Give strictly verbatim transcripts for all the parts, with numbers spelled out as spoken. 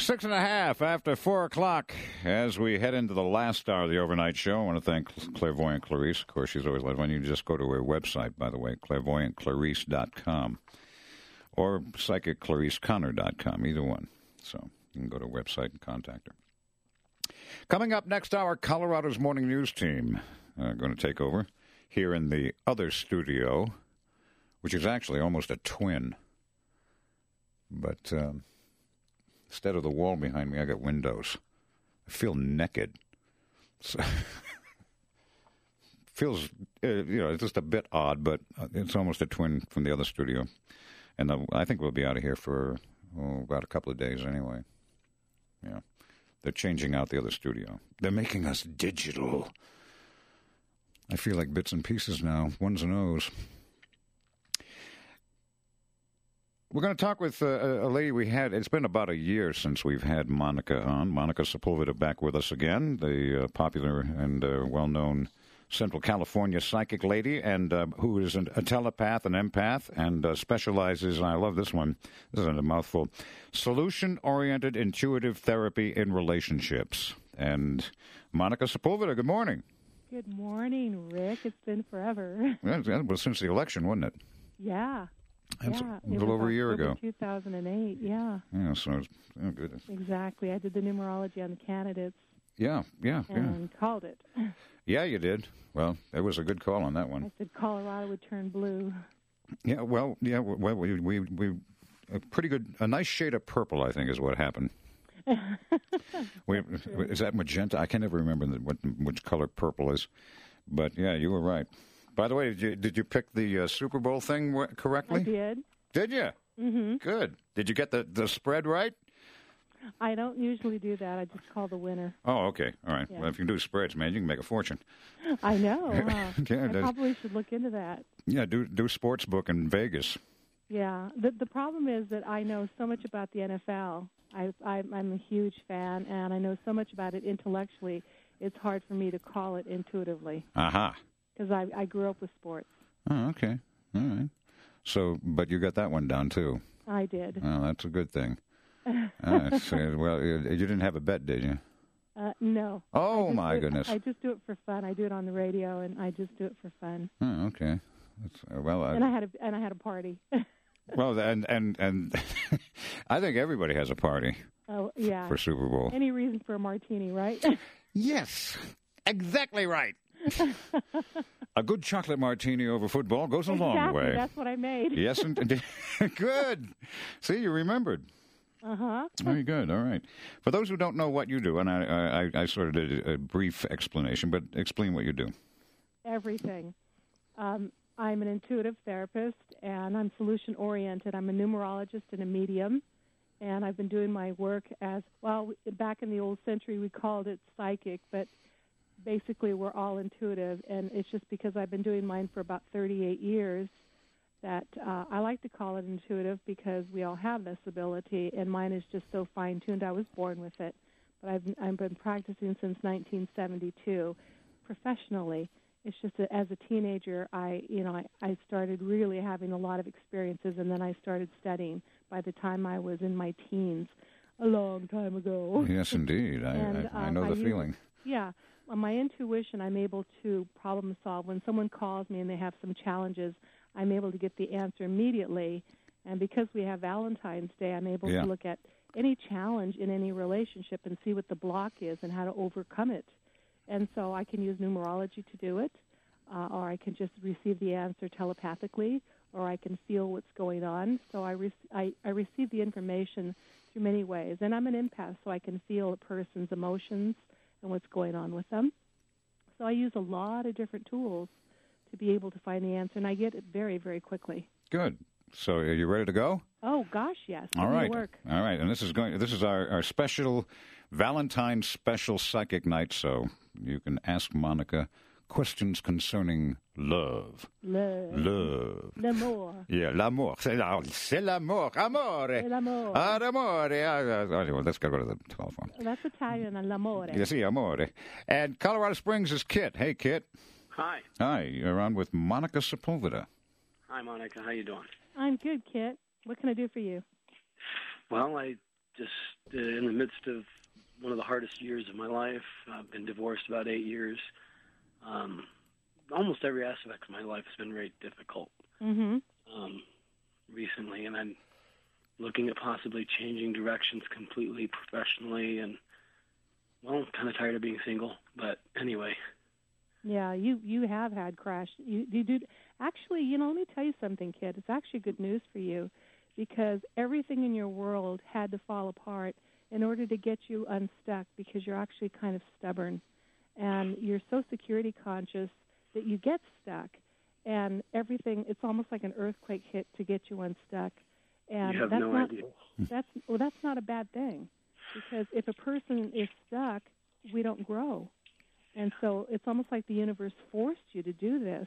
Six and a half after four o'clock as we head into the last hour of the overnight show. I want to thank Clairvoyant Clarice. Of course, she's always like, when you just go to her website, by the way, clairvoyant clarice dot com or psychic clarice connor dot com, either one. So you can go to her website and contact her. Coming up next hour, Colorado's Morning News team uh, going to take over here in the other studio, which is actually almost a twin. But um, instead of the wall behind me, I got windows. I feel naked. So feels, uh, you know, it's just a bit odd, but it's almost a twin from the other studio. And uh, I think we'll be out of here for oh, about a couple of days anyway. Yeah. They're changing out the other studio. They're making us digital. I feel like bits and pieces now, ones and O's. We're going to talk with uh, a lady we had. It's been about a year since we've had Monica on. Monica Sepulveda back with us again, the uh, popular and uh, well-known Central California psychic lady, and uh, who is an, a telepath, an empath, and uh, specializes, and I love this one, this is a mouthful, solution-oriented intuitive therapy in relationships. And Monica Sepulveda, good morning. Good morning, Rick. It's been forever. Well, well since the election, wasn't it? Yeah. That's yeah, a little over a year ago. two thousand eight, yeah. Yeah, so, it's, oh, goodness. Exactly. I did the numerology on the candidates. Yeah, yeah, and yeah. called it. Yeah, you did. Well, it was a good call on that one. I said Colorado would turn blue. Yeah, well, yeah, well, we, we, we, a pretty good, a nice shade of purple, I think, is what happened. we, is that magenta? I can never remember the, what which color purple is. But, yeah, you were right. By the way, did you, did you pick the uh, Super Bowl thing w- correctly? I did. Did you? Mm-hmm. Good. Did you get the, the spread right? I don't usually do that. I just call the winner. Oh, okay. All right. Yeah. Well, if you can do spreads, man, you can make a fortune. I know. Huh? yeah, I probably should look into that. Yeah, do do sports book in Vegas. Yeah. The the problem is that I know so much about the N F L. I, I, I'm a huge fan, and I know so much about it intellectually. It's hard for me to call it intuitively. Aha. Uh-huh. Because I, I grew up with sports. Oh, okay. All right. So, but you got that one down, too. I did. Oh, that's a good thing. uh, so, well, you didn't have a bet, did you? Uh, no. Oh, my do, goodness. I just do it for fun. I do it on the radio, and I just do it for fun. Oh, okay. That's, uh, well, I, and I had a and I had a party. well, and and and I think everybody has a party. Oh yeah. For Super Bowl. Any reason for a martini, right? Yes, exactly right. A good chocolate martini over football goes a exactly, long way. That's what I made. Yes, indeed. Good. See, you remembered. Uh-huh. Very good. All right. For those who don't know what you do, and I, I, I sort of did a brief explanation, but explain what you do. Everything. Um, I'm an intuitive therapist, and I'm solution-oriented. I'm a numerologist and a medium, and I've been doing my work as, well, back in the old century we called it psychic, but basically we're all intuitive, and it's just because I've been doing mine for about thirty-eight years that uh, I like to call it intuitive because we all have this ability, and mine is just so fine-tuned. I was born with it, but I've, I've been practicing since nineteen seventy-two professionally. It's just that as a teenager, I, you know, I, I started really having a lot of experiences, and then I started studying by the time I was in my teens, a long time ago. Yes, indeed. I, and, I, I um, know the I feeling. Use, yeah. On my intuition, I'm able to problem solve. When someone calls me and they have some challenges, I'm able to get the answer immediately. And because we have Valentine's Day, I'm able yeah. to look at any challenge in any relationship and see what the block is and how to overcome it. And so I can use numerology to do it, uh, or I can just receive the answer telepathically, or I can feel what's going on. So I, re- I, I receive the information through many ways. And I'm an empath, so I can feel a person's emotions and what's going on with them. So I use a lot of different tools to be able to find the answer, and I get it very, very quickly. Good. So are you ready to go? Oh, gosh, yes. All right. Work. All right. And this is going. This is our, our special Valentine's special psychic night, so you can ask Monica questions concerning love. Love. Love. L'amour. Yeah, l'amour. C'est, c'est l'amour. Amore. C'est l'amour. Ah, amore. Ah, anyway, let's go to the telephone. That's Italian, l'amore. Yes, sí, amore. And Colorado Springs is Kit. Hey, Kit. Hi. Hi. You're on with Monica Sepulveda. Hi, Monica. How you doing? I'm good, Kit. What can I do for you? Well, I just uh, in the midst of one of the hardest years of my life. I've been divorced about eight years. Um, almost every aspect of my life has been very difficult Mm-hmm. um, recently, and I'm looking at possibly changing directions completely professionally, and, well, I'm kind of tired of being single, but anyway. Yeah, you you have had crash. You you do actually. You know, let me tell you something, kid. It's actually good news for you, because everything in your world had to fall apart in order to get you unstuck, because you're actually kind of stubborn, and you're so security conscious that you get stuck, and everything. It's almost like an earthquake hit to get you unstuck, and You have that's no not idea. that's well that's not a bad thing, because if a person is stuck, we don't grow. And so it's almost like the universe forced you to do this.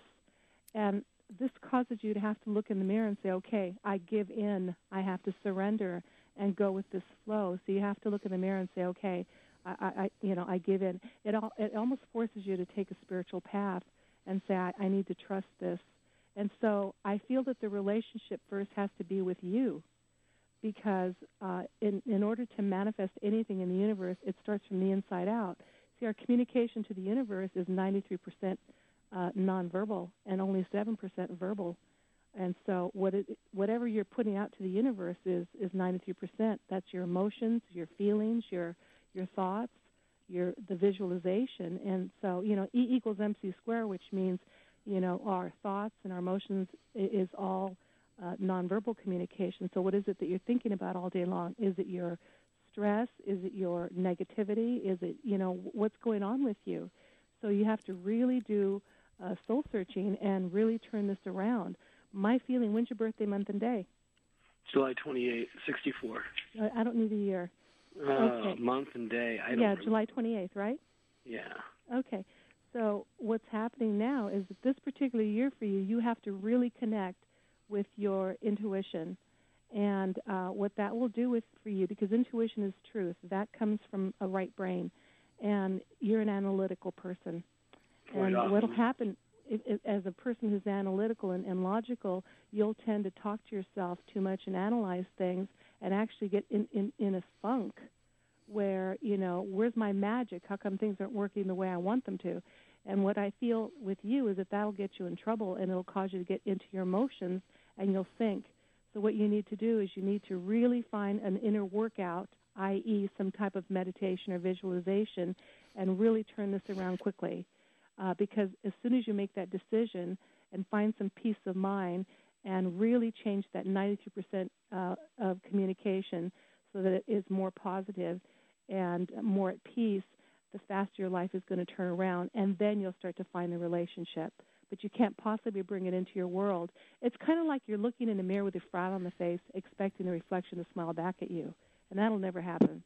And this causes you to have to look in the mirror and say, okay, I give in. I have to surrender and go with this flow. So you have to look in the mirror and say, okay, I, I you know, I give in. It all, it almost forces you to take a spiritual path and say, I, I need to trust this. And so I feel that the relationship first has to be with you, because uh, in, in order to manifest anything in the universe, it starts from the inside out. See, our communication to the universe is ninety-three percent uh, nonverbal and only seven percent verbal. And so what it, whatever you're putting out to the universe is, is ninety-three percent. That's your emotions, your feelings, your your thoughts, your the visualization. And so, you know, E equals M C squared, which means, you know, our thoughts and our emotions is all uh, nonverbal communication. So what is it that you're thinking about all day long? Is it your stress? Is it your negativity? Is it, you know, what's going on with you? So you have to really do uh, soul searching and really turn this around. My feeling, when's your birthday, month, and day? July twenty-eighth, sixty-four. I, I don't need a year. Uh, Okay. Month and day. I don't Yeah, remember. July twenty-eighth, right? Yeah. Okay. So what's happening now is that this particular year for you, you have to really connect with your intuition. And uh, what that will do with for you, because intuition is truth, that comes from a right brain, and you're an analytical person. Quite and often. what'll happen, if, if, as a person who's analytical and, and logical, you'll tend to talk to yourself too much and analyze things, and actually get in, in, in a funk where, you know, where's my magic? How come things aren't working the way I want them to? And what I feel with you is that that'll get you in trouble, and it'll cause you to get into your emotions, and you'll sink. So what you need to do is you need to really find an inner workout, that is some type of meditation or visualization, and really turn this around quickly. Uh, because as soon as you make that decision and find some peace of mind and really change that ninety-two percent uh, of communication so that it is more positive and more at peace, the faster your life is going to turn around, and then you'll start to find the relationship. But you can't possibly bring it into your world. It's kind of like you're looking in a mirror with a frown on the face, expecting the reflection to smile back at you, and that'll never happen.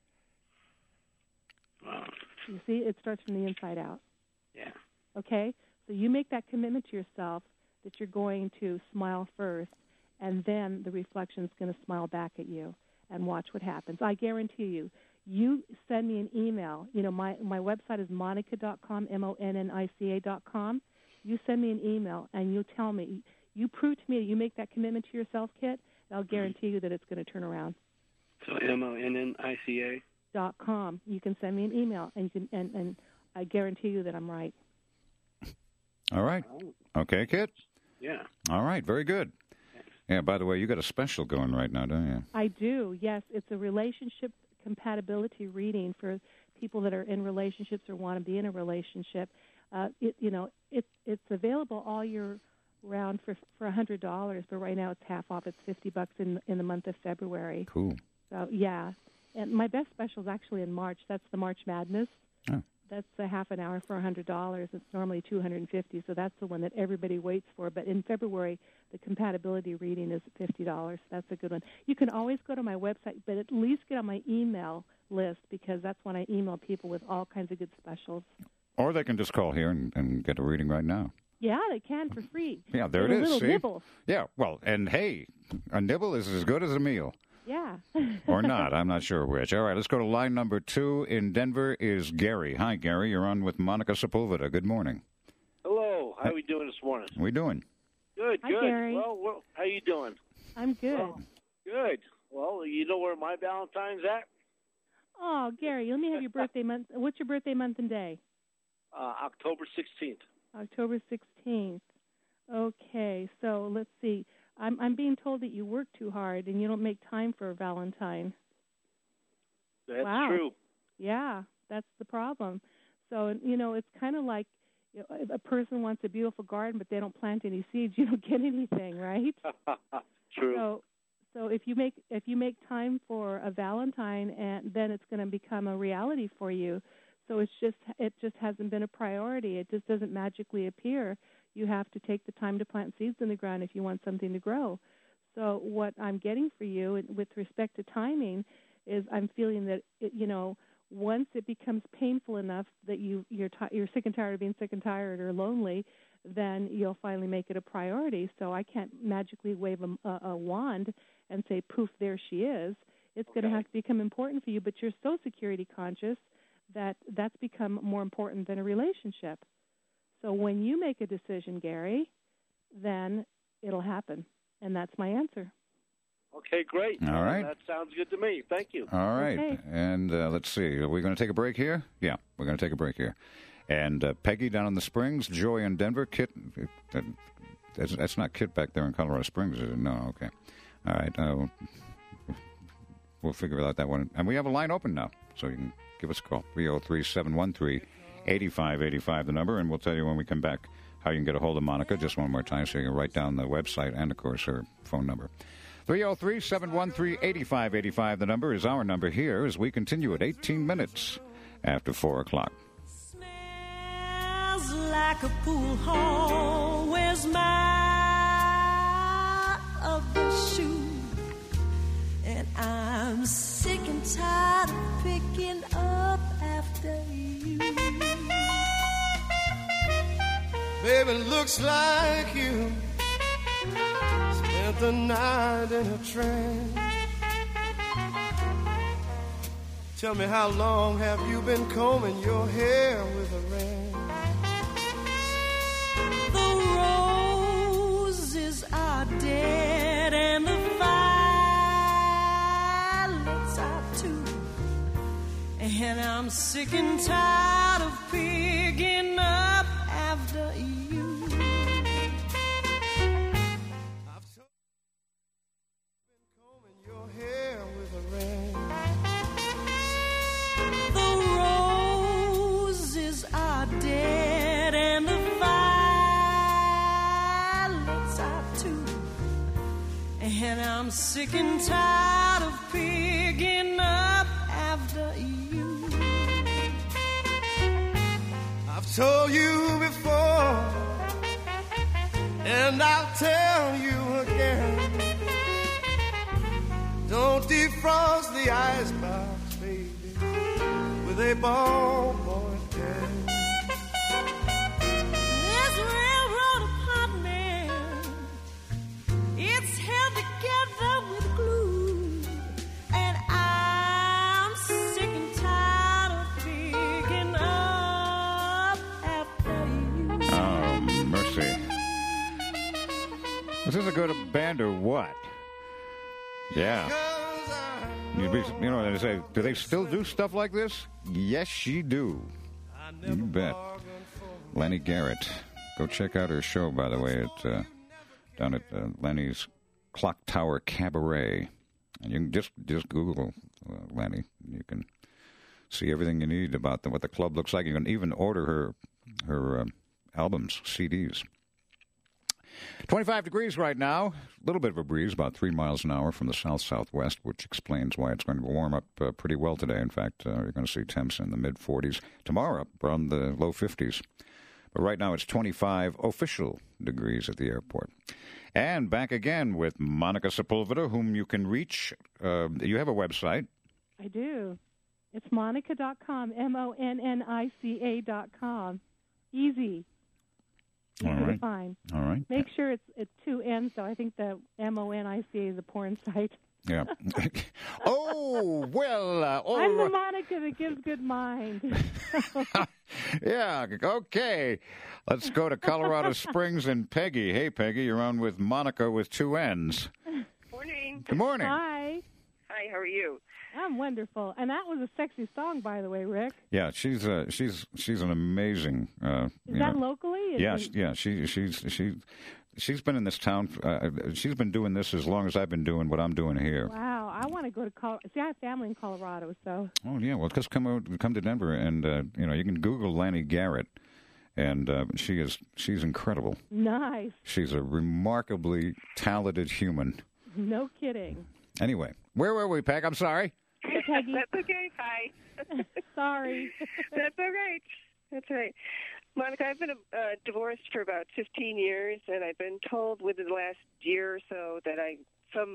Wow. You see, it starts from the inside out. Yeah. Okay? So you make that commitment to yourself that you're going to smile first, and then the reflection is going to smile back at you, and watch what happens. I guarantee you, you send me an email. You know, my, my website is monica dot com, M O N N I C A dot com. You send me an email, and you tell me, you prove to me that you make that commitment to yourself, Kit, and I'll guarantee you that it's going to turn around. So M O N N I C A? Dot com. You can send me an email, and, you can, and, and I guarantee you that I'm right. All right. Okay, Kit? Yeah. All right, very good. Yeah, by the way, you got a special going right now, don't you? I do, yes. It's a relationship compatibility reading for people that are in relationships or want to be in a relationship. Uh, it, you know, it, it's available all year round for for a hundred dollars, but right now it's half off. It's fifty bucks in in the month of February. Cool. So yeah, and my best special is actually in March. That's the March Madness. Oh. That's a half an hour for a hundred dollars. It's normally two hundred and fifty. So that's the one that everybody waits for. But in February, the compatibility reading is fifty dollars. That's a good one. You can always go to my website, but at least get on my email list, because that's when I email people with all kinds of good specials. Or they can just call here and, and get a reading right now. Yeah, they can for free. Yeah, there Get it a is. little See? nibble. Yeah, well, and hey, a nibble is as good as a meal. Yeah. Or not. I'm not sure which. All right, let's go to line number two in Denver is Gary. Hi, Gary. You're on with Monica Sepulveda. Good morning. Hello. How are we doing this morning? How we doing? Good, Hi, good. Gary. Well, well, how you doing? I'm good. Well, good. Well, you know where my Valentine's at? Oh, Gary, let me have your birthday month. What's your birthday month and day? Uh, October sixteenth. October sixteenth. Okay, so let's see. I'm I'm being told that you work too hard and you don't make time for a Valentine. That's wow. true. Yeah, that's the problem. So, you know, it's kind of like, you know, if a person wants a beautiful garden but they don't plant any seeds, you don't get anything, right? True. So, so if you make if you make time for a Valentine, and then it's going to become a reality for you. So it's just it just hasn't been a priority. It just doesn't magically appear. You have to take the time to plant seeds in the ground if you want something to grow. So what I'm getting for you with respect to timing is I'm feeling that it, you know, once it becomes painful enough that you you're t- you're sick and tired of being sick and tired or lonely, then you'll finally make it a priority. So I can't magically wave a, a, a wand and say, poof, there she is. It's okay. going to have to become important for you, but you're so security conscious that that's become more important than a relationship. So when you make a decision, Gary, then it'll happen, and that's my answer. Okay, great. All right. That sounds good to me. Thank you. All right. Okay. And uh, let's see. Are we going to take a break here? Yeah, we're going to take a break here. And uh, Peggy down in the Springs, Joy in Denver, Kit. Uh, that's, that's not Kit back there in Colorado Springs, is it? No, okay. All right. Uh, we'll figure out that one. And we have a line open now, so you can give us a call. three oh three, seven one three, eight five eight five, the number, and we'll tell you when we come back how you can get a hold of Monica just one more time so you can write down the website and, of course, her phone number. three oh three, seven one three, eight five eight five, the number is our number here as we continue at eighteen minutes after four o'clock. Smells like a pool hall. Where's my other shoe? And I'm sick and tired of picking up after you. Baby, looks like you spent the night in a trance. Tell me, how long have you been combing your hair with a rag? The roses are dead and the violets are too. And I'm sick and tired of picking up after you. And I'm sick and tired of picking up after you. I've told you before, and I'll tell you again. Don't defrost the icebox, baby, with a ballboy pen. This railroad apartment, it's held together with glue, and I'm sick and tired of picking up after you. Oh, mercy. Is this a good band or what? Yeah. You'd be, you know, they say, do they still do stuff like this? Yes, she do. You bet. Lenny Garrett. Go check out her show, by the way, at uh, down at uh, Lenny's Clock Tower Cabaret. And you can just just Google uh, Lenny. You can see everything you need about the, what the club looks like. You can even order her her uh, albums, C Ds. twenty-five degrees right now. A little bit of a breeze, about three miles an hour from the south-southwest, which explains why it's going to warm up uh, pretty well today. In fact, uh, you're going to see temps in the mid-forties. Tomorrow, around the low fifties. But right now, it's twenty-five official degrees at the airport. And back again with Monica Sepulveda, whom you can reach. Uh, you have a website. I do. It's monica dot com, M O N N I C A dot com. Easy. Easy All right. to find. All right. Make sure it's, it's two N's, though. I think the M O N I C A is a porn site. Yeah. oh, well. Uh, all I'm the right. Monica that gives good mind. Yeah, okay. Let's go to Colorado Springs and Peggy. Hey, Peggy, you're on with Monica with two N's. Morning. Good morning. Hi. Hi, how are you? I'm wonderful. And that was a sexy song, by the way, Rick. Yeah, she's uh, she's she's an amazing. Uh, Is you that know, locally? Yeah, Is she, yeah. She she's she she's been in this town. Uh, she's been doing this as long as I've been doing what I'm doing here. Wow, I want to go to Colorado. See, I have family in Colorado, so. Oh yeah, well, just come out, come to Denver, and uh, you know you can Google Lanny Garrett, and uh, she is she's incredible. Nice. She's a remarkably talented human. No kidding. Anyway, where were we, Peg? I'm sorry. Peggy. That's okay. Hi. Sorry. That's all right. That's all right. Monica, I've been uh, divorced for about fifteen years, and I've been told within the last year or so that I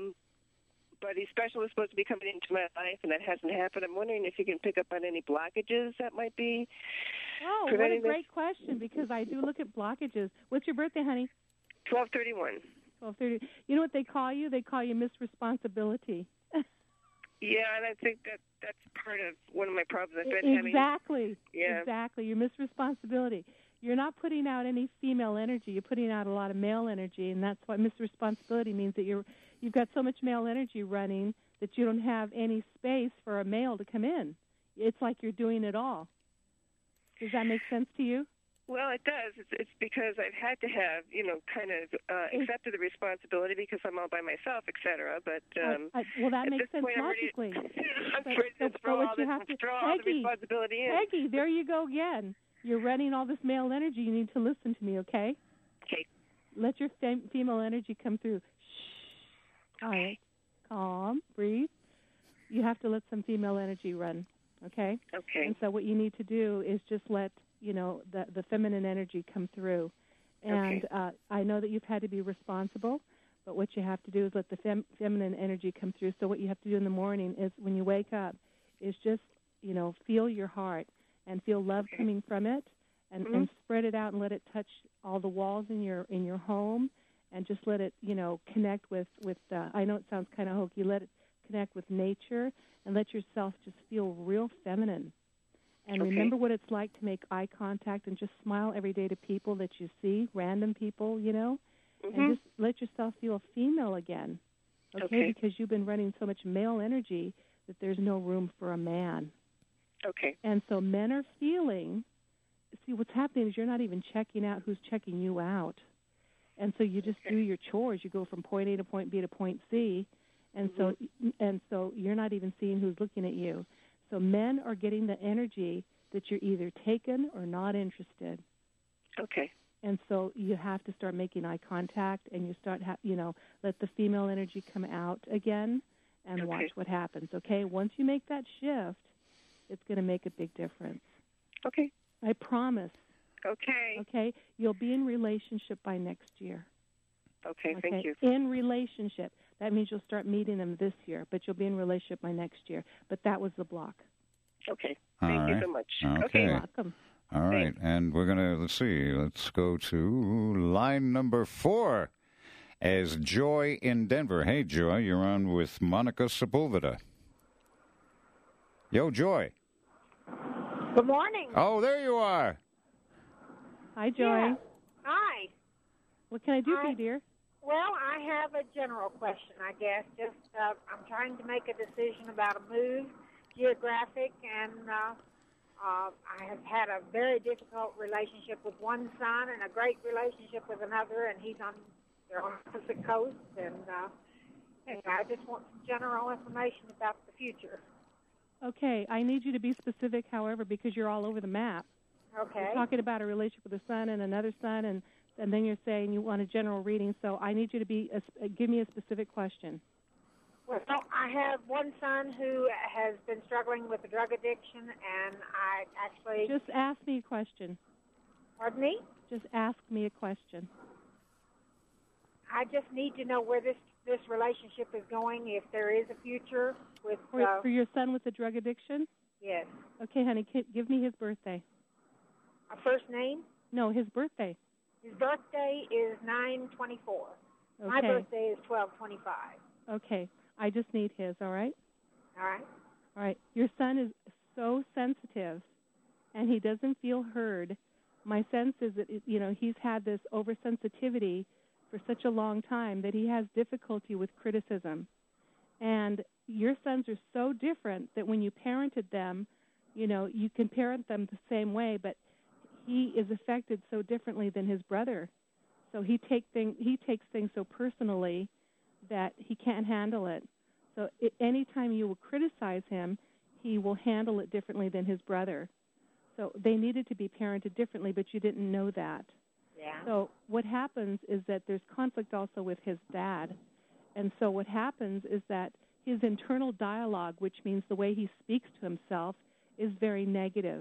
somebody special is supposed to be coming into my life, and that hasn't happened. I'm wondering if you can pick up on any blockages that might be. Oh, what a preventing great this. question, because I do look at blockages. What's your birthday, honey? twelve thirty-one. twelve thirty. You know what they call you? They call you Miss Responsibility. Yeah, and I think that that's part of one of my problems I've been having. Exactly. Yeah. Exactly. You're Miss Responsibility. You're not putting out any female energy. You're putting out a lot of male energy, and that's why Miss Responsibility means that you're you've got so much male energy running that you don't have any space for a male to come in. It's like you're doing it all. Does that make sense to you? Well, it does. It's, it's because I've had to have, you know, kind of uh, accepted the responsibility because I'm all by myself, et cetera. But um, I, I, well, that at makes this sense point, I'm ready logically. to, I'm But- ready to but- throw but what all you this, have to- throw all the Peggy, responsibility in. Peggy, there you go again. You're running all this male energy. You need to listen to me, okay? Okay. Let your fem- female energy come through. Shh. All right. Calm. Breathe. You have to let some female energy run, okay? Okay. And so what you need to do is just let, you know, the, the feminine energy come through. And Okay. uh, I know that you've had to be responsible, but what you have to do is let the fem- feminine energy come through. So what you have to do in the morning is when you wake up is just, you know, feel your heart and feel love Okay. coming from it, and, Mhm. and spread it out and let it touch all the walls in your in your home, and just let it, you know, connect with with. Uh, I know it sounds kind of hokey. Let it connect with nature and let yourself just feel real feminine. And Okay. remember what it's like to make eye contact and just smile every day to people that you see, random people, you know, Mm-hmm. and just let yourself feel female again, okay? Okay. Because you've been running so much male energy that there's no room for a man. Okay. And so men are feeling, see, what's happening is you're not even checking out who's checking you out. And so you just Okay. do your chores. You go from point A to point B to point C, and so and so you're not even seeing who's looking at you. So men are getting the energy that you're either taken or not interested. Okay. And so you have to start making eye contact, and you start, ha- you know, let the female energy come out again, and Okay. watch what happens. Okay, once you make that shift, it's going to make a big difference. Okay. I promise. Okay. Okay, you'll be in relationship by next year. Okay. Okay, Thank you. in relationship. That means you'll start meeting them this year, but you'll be in relationship by next year. But that was the block. Okay. All Thank you right. so much. Okay. You're welcome. All right, and we're going to, let's see, let's go to line number four as Joy in Denver. Hey, Joy, you're on with Monica Sepulveda. Yo, Joy. Good morning. Oh, there you are. Hi, Joy. Yeah. Hi. What can I do for Hi. you, dear? Well, I have a general question, I guess. Just uh, I'm trying to make a decision about a move, geographic, and uh, uh, I have had a very difficult relationship with one son and a great relationship with another, and he's on they're on the opposite coast. And uh, anyway, I just want some general information about the future. Okay, I need you to be specific, however, because you're all over the map. Okay. You're talking about a relationship with a son and another son, and, and then you're saying you want a general reading. So I need you to be a, uh, give me a specific question. Well, I have one son who has been struggling with a drug addiction, and I actually... Just ask me a question. Pardon me? Just ask me a question. I just need to know where this, this relationship is going, if there is a future with... For, uh, for your son with the drug addiction? Yes. Okay, honey, ki- give me his birthday. A first name? No, his birthday. His birthday is nine twenty-four. Okay. My birthday is twelve twenty-five. Okay, I just need his, all right? All right? All right. Your son is so sensitive, and he doesn't feel heard. My sense is that, it, you know, he's had this oversensitivity for such a long time that he has difficulty with criticism. And your sons are so different that when you parented them, you know, you can parent them the same way, but he is affected so differently than his brother. So he take thing, he takes things so personally that he can't handle it. So it, anytime you will criticize him, he will handle it differently than his brother. So they needed to be parented differently, but you didn't know that. Yeah. So what happens is that there's conflict also with his dad. And so what happens is that his internal dialogue, which means the way he speaks to himself, is very negative.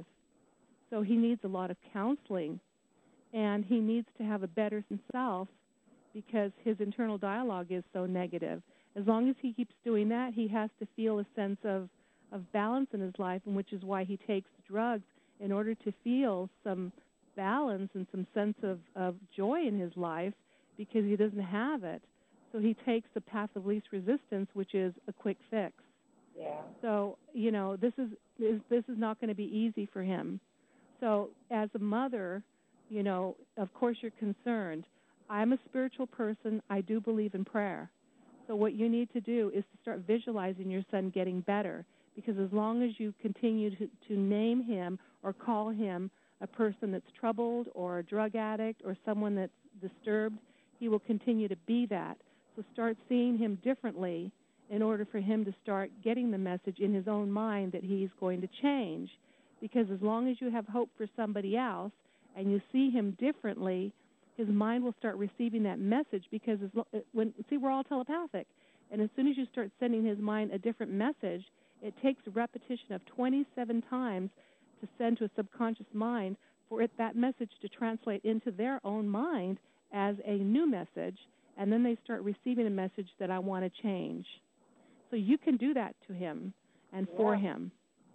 So he needs a lot of counseling, and he needs to have a better self because his internal dialogue is so negative. As long as he keeps doing that, he has to feel a sense of, of balance in his life, and which is why he takes drugs in order to feel some balance and some sense of, of joy in his life because he doesn't have it. So he takes the path of least resistance, which is a quick fix. Yeah. So, you know, this is, is this is not going to be easy for him. So as a mother, you know, of course you're concerned. I'm a spiritual person. I do believe in prayer. So what you need to do is to start visualizing your son getting better, because as long as you continue to, to name him or call him a person that's troubled or a drug addict or someone that's disturbed, he will continue to be that. So start seeing him differently in order for him to start getting the message in his own mind that he's going to change. Because as long as you have hope for somebody else and you see him differently, his mind will start receiving that message because as lo- when see, we're all telepathic. And as soon as you start sending his mind a different message, it takes a repetition of twenty-seven times to send to a subconscious mind for it that message to translate into their own mind as a new message, and then they start receiving a message that I want to change. So you can do that to him and for Yeah. him.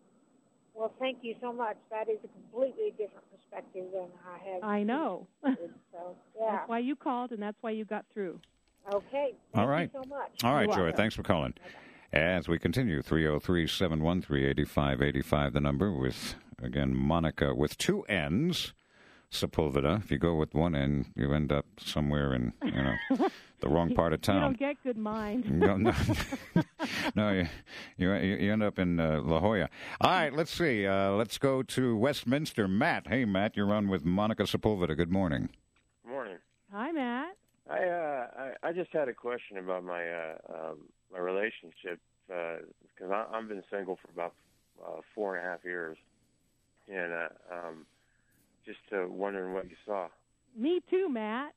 Well, thank you so much. That is a completely different perspective than I have. I know. So, yeah. That's why you called, and that's why you got through. Okay. Thank All right. you so much. All right, You're Joy. welcome. Thanks for calling. As we continue, three oh three, seven one three, eight five eight five, the number, with, again, Monica with two N's, Sepulveda. If you go with one N, you end up somewhere in, you know, the wrong part of town. You don't get good mind. no, no, no you, you you end up in uh, La Jolla. All right, let's see. Uh, let's go to Westminster. Matt. Hey, Matt, you're on with Monica Sepulveda. Good morning. Morning. Hi, Matt. I uh, I, I just had a question about my uh, um, my relationship because uh, I've been single for about uh, four and a half years, and uh, um, just uh, wondering what you saw. Me too, Matt.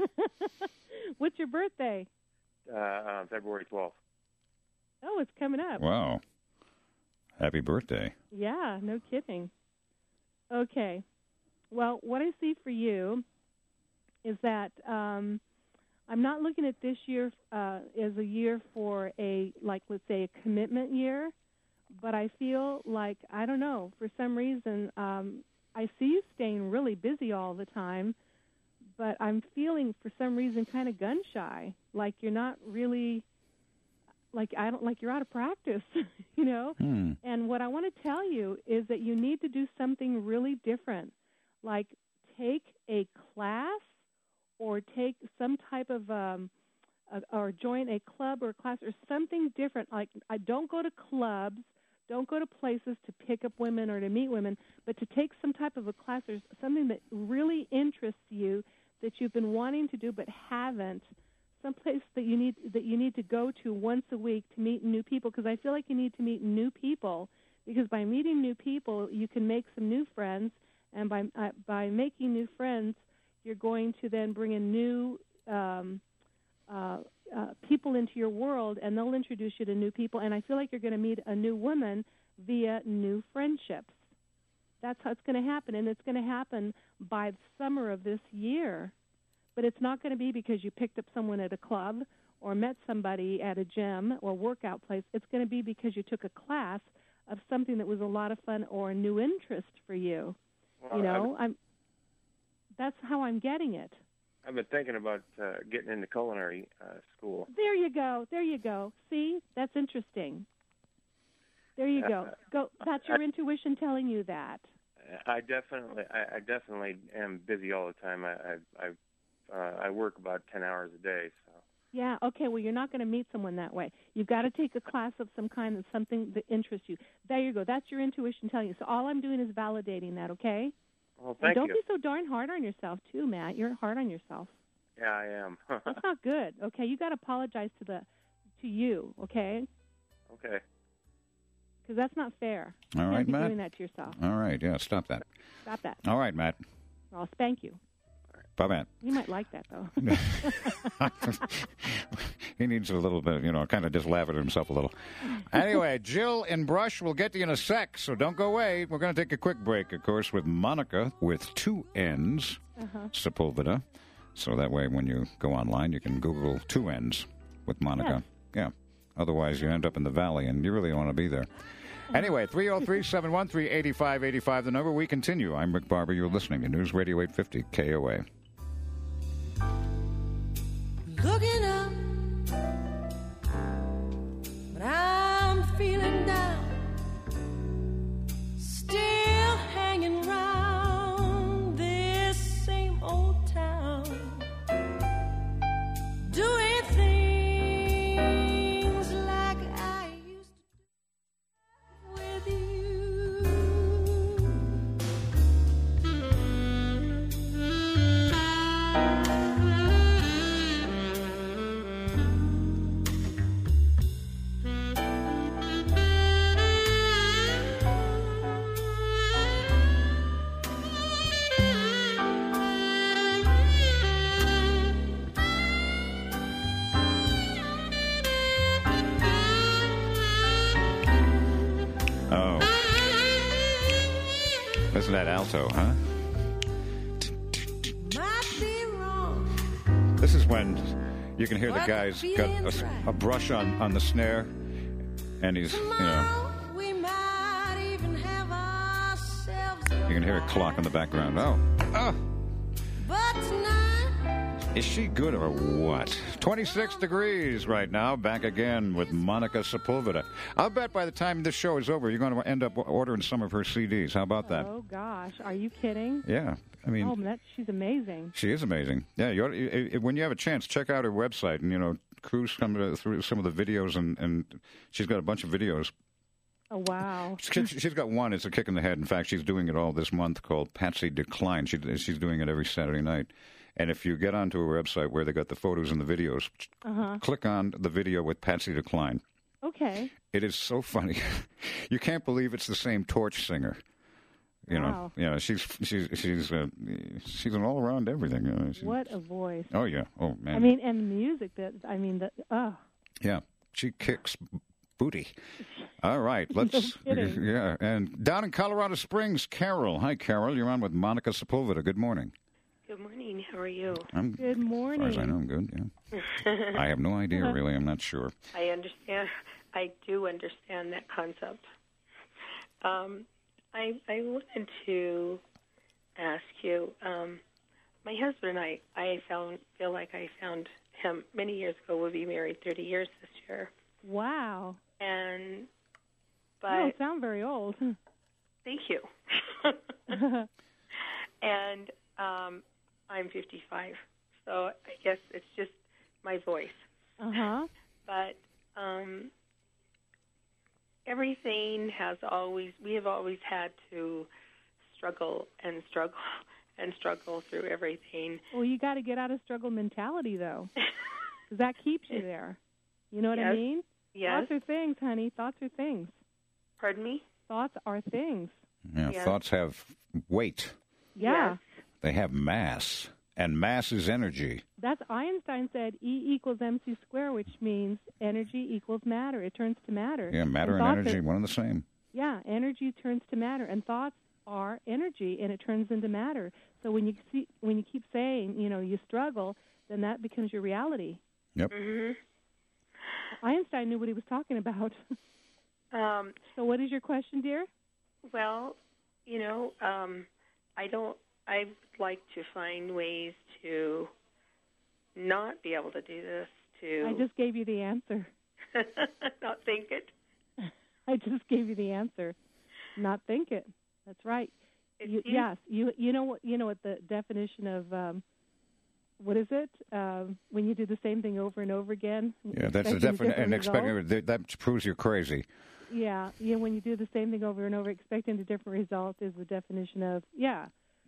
What's your birthday? Uh, uh, February twelfth. Oh, it's coming up. Wow. Happy birthday. Yeah, no kidding. Okay. Well, what I see for you is that um, I'm not looking at this year uh, as a year for a, like, let's say, a commitment year, but I feel like, I don't know, for some reason, um, I see you staying really busy all the time, but I'm feeling for some reason kind of gun shy, like you're not really, like I don't, like you're out of practice, you know? Hmm. And what I want to tell you is that you need to do something really different, like take a class or take some type of, um, a, or join a club or a class or something different. Like, I don't go to clubs, don't go to places to pick up women or to meet women, but to take some type of a class or something that really interests you that you've been wanting to do but haven't, someplace that you need that you need to go to once a week to meet new people, because I feel like you need to meet new people, because by meeting new people you can make some new friends, and by uh, by making new friends you're going to then bring in new um, uh, uh, people into your world, and they'll introduce you to new people, and I feel like you're going to meet a new woman via new friendships. That's how it's going to happen, and it's going to happen by the summer of this year. But it's not going to be because you picked up someone at a club or met somebody at a gym or workout place. It's going to be because you took a class of something that was a lot of fun or a new interest for you. Well, you know, I've, I'm. That's how I'm getting it. I've been thinking about uh, getting into culinary uh, school. There you go. There you go. See, that's interesting. There you go. Go. That's your I, intuition telling you that. I definitely, I, I definitely am busy all the time. I, I, I, uh, I work about ten hours a day, so Yeah, okay, well, you're not going to meet someone that way. You've got to take a class of some kind that's something that interests you. There you go. That's your intuition telling you. So all I'm doing is validating that, okay? Well, thank and don't you. be so darn hard on yourself, too, Matt. You're hard on yourself. Yeah, I am. That's not good, okay? You got to apologize to the to you, okay? Okay. Because that's not fair. All you right, can't be Matt. doing that to yourself. All right, yeah, stop that. Stop that. All right, Matt. I'll spank you. Bye, Matt. You might like that, though. He needs a little bit, you know, kind of just laugh at himself a little. Anyway, Jill in Brush, we'll get to you in a sec, so don't go away. We're going to take a quick break, of course, with Monica with two N's, Uh-huh. Sepulveda. So that way when you go online, you can Google two N's with Monica. Yeah. Otherwise, you end up in the valley, and you really don't want to be there. Anyway, three oh three, seven one three, eight five eight five, the number. We continue. I'm Rick Barber. You're listening to News Radio eight fifty K O A. Looking up, but I'm feeling down, still hanging round this same old town, doing things like I used to with you. Oh. Listen to that alto, huh? Might be wrong. This is when you can hear the But guy's the got feeling's a, right. a brush on, on the snare, and he's, you know, Tomorrow we might even have ourselves a you can hear a clock in the background. Oh. Oh. But tonight, Is she good or what? twenty-six degrees right now. Back again with Monica Sepulveda. I'll bet by the time this show is over, you're going to end up ordering some of her C Ds. How about that? Oh, gosh. Are you kidding? Yeah. I mean, Oh, that, she's amazing. she is amazing. Yeah. You ought to, you- you- when you have a chance, check out her website and, you know, cruise some of the, through some of the videos, and, and she's got a bunch of videos. Oh, wow. She's she's got one. It's a kick in the head. In fact, she's doing it all this month called Patsy Decline. She, she's doing it every Saturday night. And if you get onto her website where they got the photos and the videos, Uh-huh. click on the video with Patsy Decline. Okay. It is so funny. You can't believe it's the same Torch singer. You know, Wow. yeah. She's she's she's uh, she's an all around everything. You know, she- What a voice. Oh yeah. Oh man. I mean, and the music that, I mean, the, oh. Yeah, she kicks booty. All right, let's. No kidding. Yeah, and down in Colorado Springs, Carol. Hi, Carol. You're on with Monica Sepulveda. Good morning. Good morning. How are you? I'm Good As morning. far as I know, I'm good. Yeah. I have no idea, really. I'm not sure. I understand. I do understand that concept. Um, I I wanted to ask you. Um, my husband and I, I found feel like I found him many years ago. We'll be married thirty years this year, Wow. and You but don't sound very old. thank you. and um, I'm fifty-five, so I guess it's just my voice. Uh-huh. But um, everything has always, we have always had to struggle and struggle and struggle through everything. Well, you got to get out of struggle mentality, though, 'cause that keeps you there. You know what I Yes. mean? Yes. Thoughts are things, honey. Thoughts are things. Pardon me? Thoughts are things. Yeah, Yeah. thoughts have weight. Yeah. Yes. They have mass, and mass is energy. That's Einstein said E equals mc squared, which means energy equals matter. It turns to matter. Yeah, matter and, thoughts energy, are- one and the same. Yeah, energy turns to matter, and thoughts are energy, and it turns into matter. So when you see, when you keep saying, you know, you struggle, then that becomes your reality. Yep. Mhm. Einstein knew what he was talking about. Um, So what is your question, dear? well, you know, um, I don't. I would like to find ways to not be able to do this. To I just gave you the answer. not think it. I just gave you the answer. Not think it. That's right. It You, seems- yes, you you know what you know what the definition of um, what is it? Um, when you do the same thing over and over again. Yeah, that's a definite, and expecting that, that proves you're crazy. Yeah, yeah. When you do the same thing over and over, expecting a different result is the definition of yeah.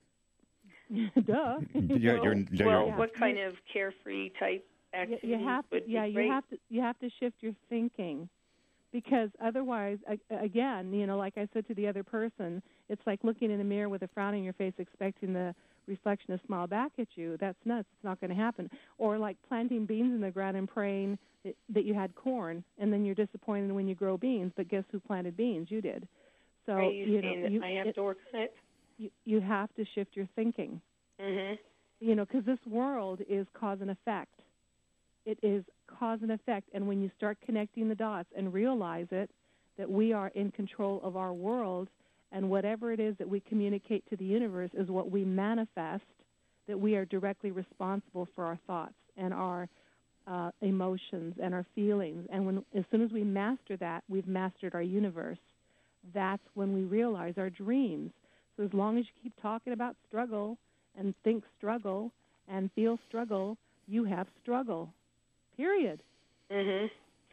Duh. Yeah, well, you're, you're, well you're, what kind of carefree type activities you have to, would yeah, be great? you have to you have to shift your thinking, because otherwise, again, you know, like I said to the other person, it's like looking in a mirror with a frown on your face, expecting the reflection to smile back at you. That's nuts. It's not going to happen. Or like planting beans in the ground and praying that, that you had corn, and then you're disappointed when you grow beans. But guess who planted beans? You did. So Are you, you saying know, that you, I have it, to work on it? You, you have to shift your thinking. Mm-hmm. You know, because this world is cause and effect. It is cause and effect, and when you start connecting the dots and realize it, that we are in control of our world, and whatever it is that we communicate to the universe is what we manifest, that we are directly responsible for our thoughts and our uh, emotions and our feelings. And when, as soon as we master that, we've mastered our universe. That's when we realize our dreams. So as long as you keep talking about struggle and think struggle and feel struggle, you have struggle, period. Mm-hmm.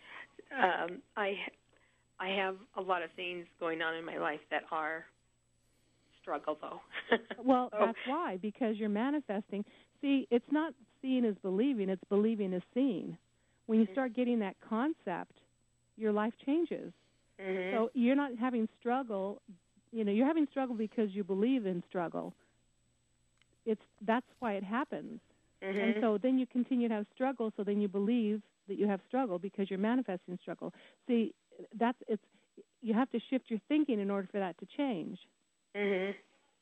Um, I, I have a lot of things going on in my life that are struggle, though. Well, oh. that's why, because you're manifesting. See, it's not seeing as believing, it's believing as seeing. When you start getting that concept, your life changes. Mm-hmm. So you're not having struggle, you know, you're having struggle because you believe in struggle. It's that's why it happens. Mm-hmm. And so then you continue to have struggle, so then you believe that you have struggle because you're manifesting struggle. See, that's it's you have to shift your thinking in order for that to change. Mm-hmm.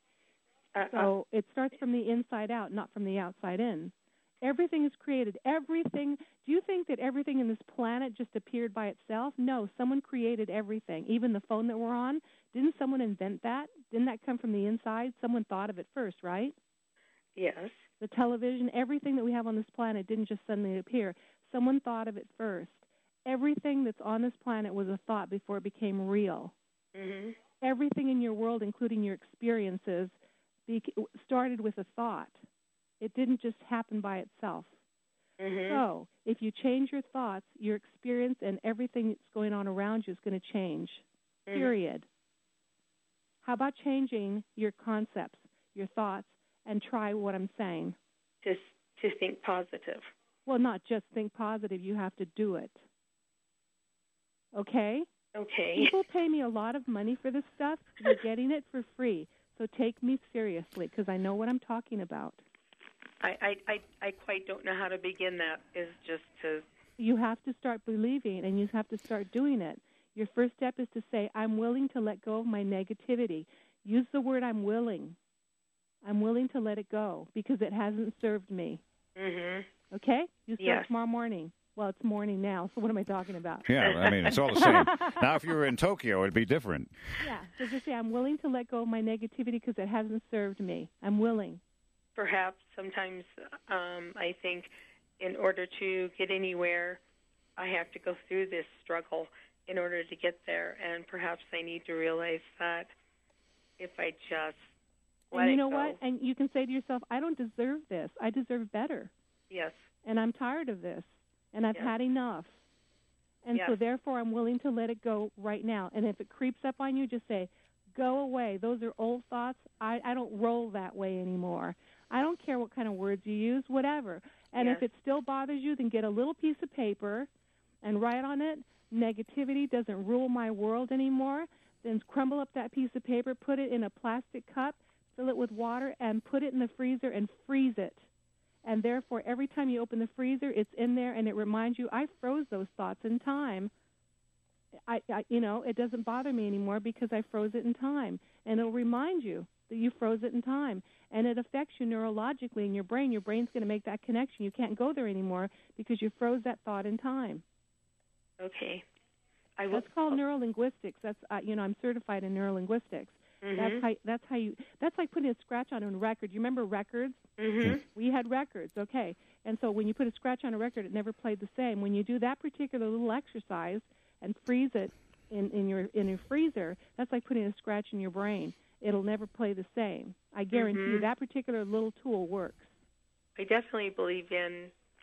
Uh, So it starts from the inside out, not from the outside in. Everything is created. Everything. Do you think that everything in this planet just appeared by itself? No, someone created everything. Even the phone that we're on, didn't someone invent that? Didn't that come from the inside? Someone thought of it first, right? Yes. The television, everything that we have on this planet didn't just suddenly appear. Someone thought of it first. Everything that's on this planet was a thought before it became real. Mm-hmm. Everything in your world, including your experiences, be, started with a thought. It didn't just happen by itself. Mm-hmm. So if you change your thoughts, your experience and everything that's going on around you is going to change, mm-hmm. period. How about changing your concepts, your thoughts, and try what I'm saying? Just to think positive. Well, not just think positive. You have to do it. Okay? Okay. People pay me a lot of money for this stuff. You're getting it for free. So take me seriously because I know what I'm talking about. I, I, I, I quite don't know how to begin that. Is just to... You have to start believing, and you have to start doing it. Your first step is to say, I'm willing to let go of my negativity. Use the word I'm willing. I'm willing to let it go because it hasn't served me. Mm-hmm. Okay? You start yes. tomorrow morning. Well, it's morning now, so what am I talking about? Yeah, I mean, it's all the same. Now, if you were in Tokyo, it'd be different. Yeah, so just say, I'm willing to let go of my negativity because it hasn't served me. I'm willing. Perhaps sometimes um, I think in order to get anywhere, I have to go through this struggle in order to get there, and perhaps I need to realize that if I just let and you it know go. what? And you can say to yourself, I don't deserve this. I deserve better. Yes. And I'm tired of this. And I've yes. had enough. And yes. so therefore I'm willing to let it go right now. And if it creeps up on you, just say, go away. Those are old thoughts. I, I don't roll that way anymore. I don't care what kind of words you use, whatever. And yes. if it still bothers you, then get a little piece of paper and write on it, negativity doesn't rule my world anymore. Then crumble up that piece of paper, put it in a plastic cup, fill it with water, and put it in the freezer and freeze it. And therefore, every time you open the freezer, it's in there, and it reminds you, I froze those thoughts in time. I, I, you know, it doesn't bother me anymore because I froze it in time. And it'll remind you that you froze it in time. And it affects you neurologically in your brain. Your brain's going to make that connection. You can't go there anymore because you froze that thought in time. Okay. I will, That's called neurolinguistics. That's, uh, you know, I'm certified in neurolinguistics. Mm-hmm. That's how. That's how you. That's like putting a scratch on a record. You remember records? Mm-hmm. We had records, okay. And so when you put a scratch on a record, it never played the same. When you do that particular little exercise and freeze it in, in your in your freezer, that's like putting a scratch in your brain. It'll never play the same. I guarantee mm-hmm. you that particular little tool works. I definitely believe in,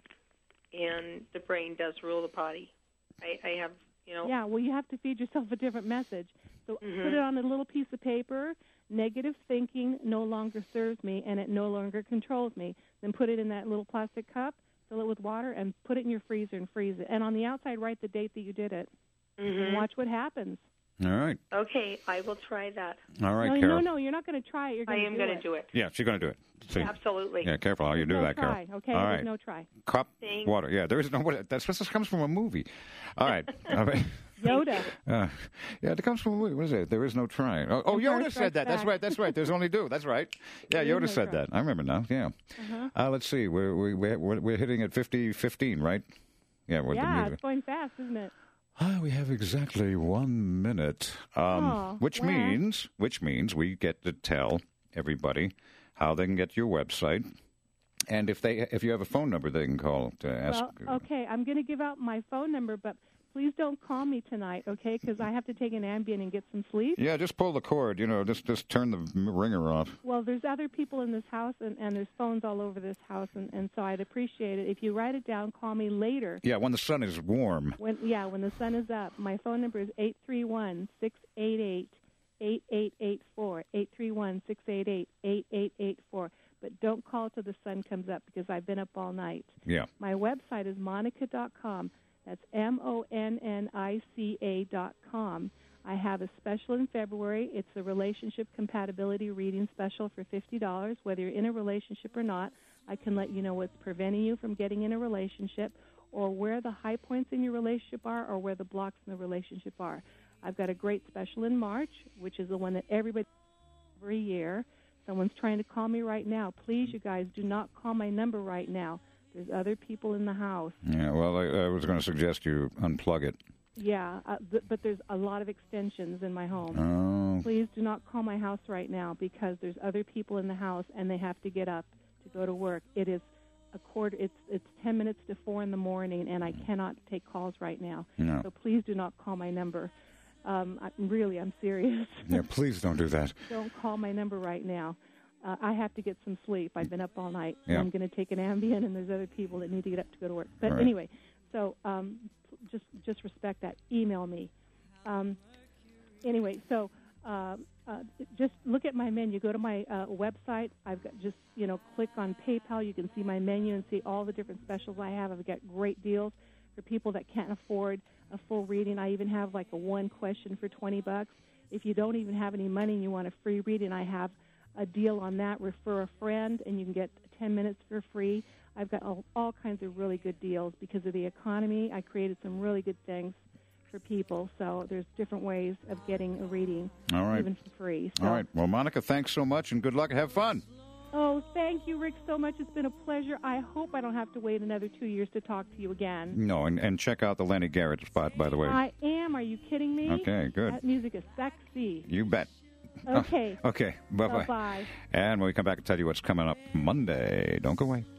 in the brain does rule the body. I, I have, you know. Yeah, well, you have to feed yourself a different message. So Mm-hmm. put it on a little piece of paper. Negative thinking no longer serves me, and it no longer controls me. Then put it in that little plastic cup, fill it with water, and put it in your freezer and freeze it. And on the outside, write the date that you did it. Mm-hmm. And watch what happens. All right. Okay, I will try that. All right, no, Carol. No, no, you're not going to try it. You're I going am to going to do it. Yeah, she's going to do it. See. Absolutely. Yeah, careful how you do no that, try, Carol. Okay, All there's right. no try. Cup, Thanks. water. Yeah, there is no water. That's this comes from a movie. All right. All right. Yoda. Uh, yeah, it comes from a movie. What is it? There is no trying. Oh, oh Empire Yoda Strikes said that. That's Back. right. That's right. There's only two. That's right. Yeah, There is Yoda no said try. that. I remember now. Yeah. Uh-huh. Uh, let's see. We're we, we're we're hitting at fifty fifteen, right? Yeah, we're Yeah, the it's going fast, isn't it? Ah, we have exactly one minute, um, Oh, which wow. means which means we get to tell everybody how they can get to your website, and if they if you have a phone number they can call to ask. Well, okay, I'm going to give out my phone number, but please don't call me tonight, okay? Because I have to take an Ambien and get some sleep. Yeah, just pull the cord. You know, just just turn the ringer off. Well, there's other people in this house, and, and there's phones all over this house, and, and so I'd appreciate it if you write it down. Call me later. Yeah, when the sun is warm. When yeah, when the sun is up. My phone number is eight three one, six eight eight, eight eight eight four, eight three one, six eight eight, eight eight eight four. But don't call till the sun comes up because I've been up all night. Yeah. My website is monica dot com. That's M O N N I C A dot com. I have a special in February. It's a relationship compatibility reading special for fifty dollars. Whether you're in a relationship or not, I can let you know what's preventing you from getting in a relationship, or where the high points in your relationship are, or where the blocks in the relationship are. I've got a great special in March, which is the one that everybody every year. Someone's trying to call me right now. Please, you guys, do not call my number right now. There's other people in the house. Yeah. Well, I, I was going to suggest you unplug it. Yeah, uh, th- but there's a lot of extensions in my home. Oh. Please do not call my house right now because there's other people in the house and they have to get up to go to work. It is a quarter. It's it's ten minutes to four in the morning, and I cannot take calls right now. No. So please do not call my number. Um, I, really, I'm serious. Yeah, please don't do that. Don't call my number right now. Uh, I have to get some sleep. I've been up all night. Yeah. I'm going to take an Ambien, and there's other people that need to get up to go to work. But All right. anyway, so um, just just respect that. Email me. Um, anyway, so uh, uh, just look at my menu. Go to my uh, website. I've got just you know click on PayPal. You can see my menu and see all the different specials I have. I've got great deals for people that can't afford a full reading. I even have like a one question for twenty bucks. If you don't even have any money and you want a free reading, I have a deal on that. Refer a friend, and you can get ten minutes for free. I've got all, all kinds of really good deals because of the economy. I created some really good things for people. So there's different ways of getting a reading, All right. even for free. So, All right. Well, Monica, thanks so much, and good luck. Have fun. Oh, thank you, Rick, so much. It's been a pleasure. I hope I don't have to wait another two years to talk to you again. No, and, and check out the Lenny Garrett spot, by the way. I am. Are you kidding me? Okay, good. That music is sexy. You bet. Okay. Okay. Bye-bye. Bye-bye. And when we come back, I'll tell you what's coming up Monday. Don't go away.